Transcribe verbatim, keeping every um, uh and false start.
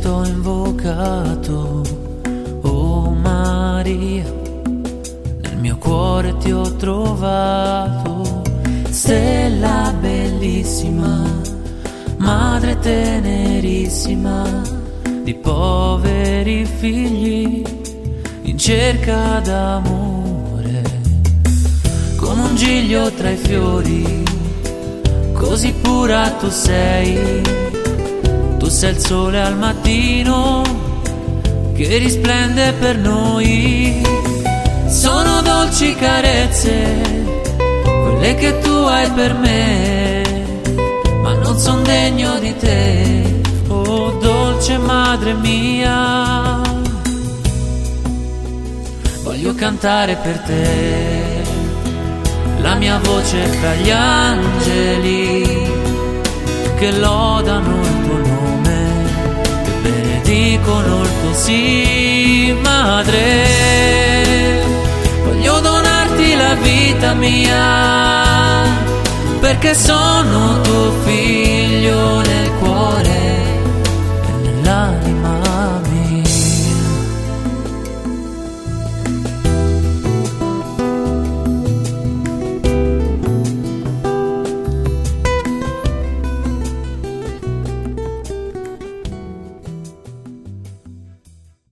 t'ho invocato, oh Maria, nel mio cuore ti ho trovato. Stella bellissima, madre tenerissima di poveri figli in cerca d'amore. Come un giglio tra i fiori, così pura tu sei. Tu sei il sole al mattino che risplende per noi. Sono dolci carezze quelle che tu hai per me, ma non son degno di te, oh dolce madre mia. Voglio cantare per te, la mia voce fra gli angeli che lodano il tuo nome, che benedicono il tuo sì, madre. Voglio donarti la vita mia, perché sono tuo figlio nel cuore.